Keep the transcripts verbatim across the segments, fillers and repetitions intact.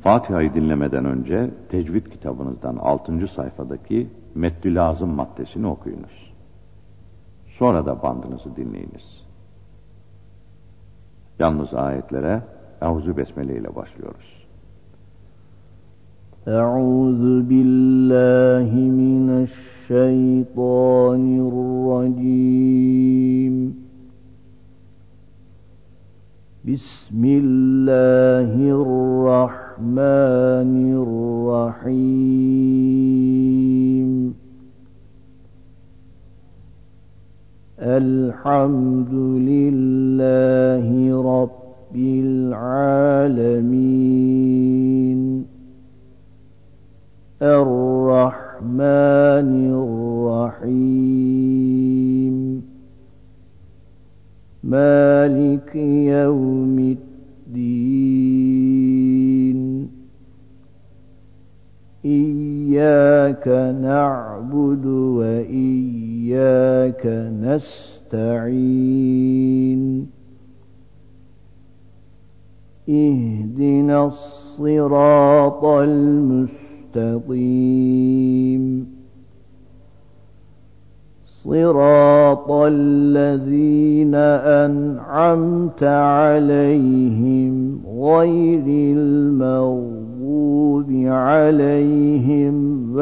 Fatiha'yı dinlemeden önce tecvid kitabınızdan altıncı sayfadaki Meddü Lazım maddesini okuyunuz. Sonra da bandınızı dinleyiniz. Yalnız ayetlere Euzu Besmele ile başlıyoruz. Euzu billahi mineşşeytanirracim. Bismillahirrahmanirrahim. Elhamdülillahi Rabbil alemin. Errahmanirrahim. Maliki yevmiddin. İyyâke na'budu ve İyyâke nesta'in. İhdinas-sıratal müstakîm. Sıratallezîne en'amte aleyhim gayril mağdûbi aleyhim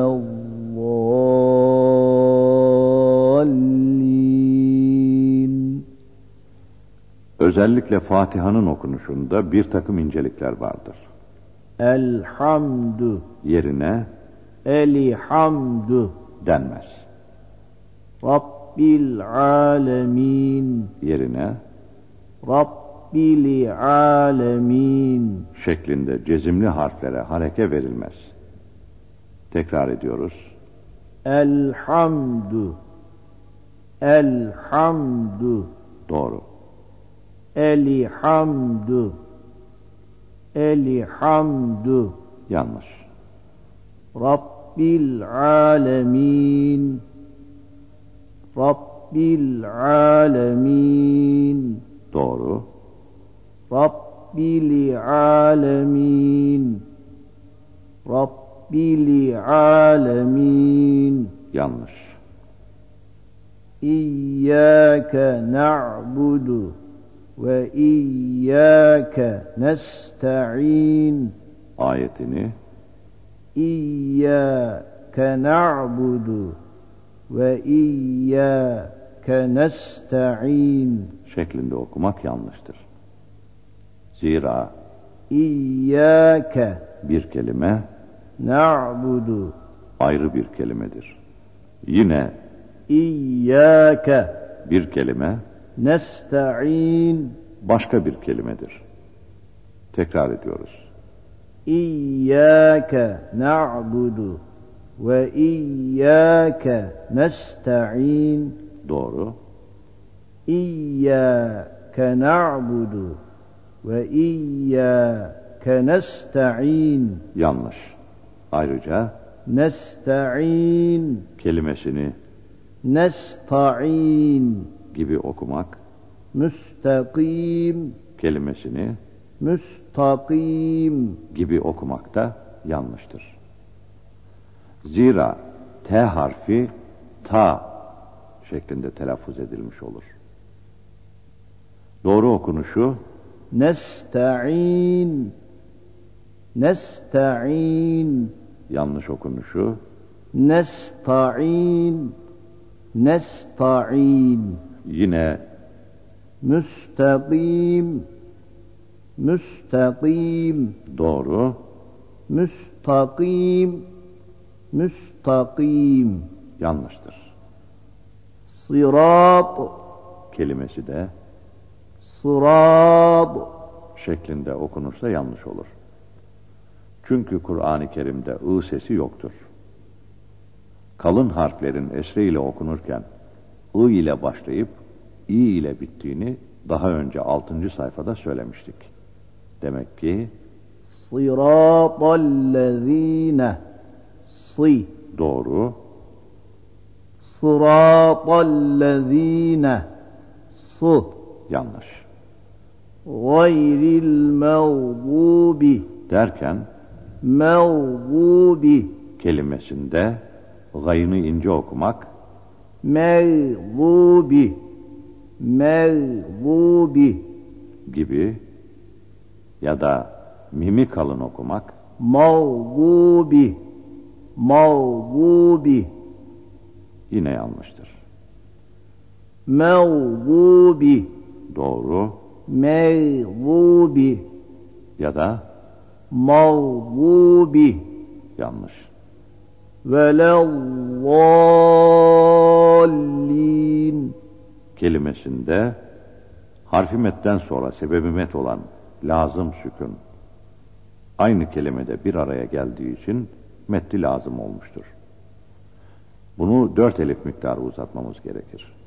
velezzâllîn. Özellikle Fatiha'nın okunuşunda bir takım incelikler vardır. Elhamdü yerine Elihamdü denmez. Rabbil alemin yerine Rabbil alemin şeklinde cezimli harflere hareke verilmez. Tekrar ediyoruz. Elhamdü Elhamdü Doğru. Elihamdü Elihamdü Yanlış. Rabbil alemin Rabbil alemin Doğru. Rabbil alemin Rabbil alemin Yanlış. İyyâke na'budu ve İyyâke nesta'in. Ayetini İyyâke na'budu ve İyyâke nesta'in şeklinde okumak yanlıştır. Zira İyyâke bir kelime na'budu ayrı bir kelimedir. Yine İyyâke bir kelime nesta'in başka bir kelimedir. Tekrar ediyoruz. İyyâke na'budu ve İyyâke nesta'in. Doğru. İyyâke na'budu ve İyyâke nesta'in. Yanlış. Ayrıca Nesta'in kelimesini nesta'in gibi okumak, müstakim kelimesini müstakim gibi okumak da yanlıştır. Zira T harfi ta şeklinde telaffuz edilmiş olur. Doğru okunuşu nesta'in nesta'in, yanlış okunuşu nesta'in nesta'in, yine müstakim müstakim, doğru müstakim müstakim, yanlıştır. sırat Kelimesi de sırat şeklinde okunursa yanlış olur. Çünkü Kur'an-ı Kerim'de ı sesi yoktur. Kalın harflerin esre ile okunurken ı ile başlayıp i ile bittiğini daha önce altıncı sayfada söylemiştik. Demek ki sıratallezine sı doğru, sıratallezine sı yanlış. gayril mağdubi derken mağdubi kelimesinde gayını ince okumak, mağdubi mağdubi gibi ya da mimi kalın okumak, mağdubi mağdubi yine yanlıştır. mağdubi Doğru mağdubi ya da mağdubi yanlış. velallallin Kelimesinde harfi metten sonra sebebi met olan lazım sükun aynı kelimede bir araya geldiği için metli lazım olmuştur. Bunu dört elif miktarı uzatmamız gerekir.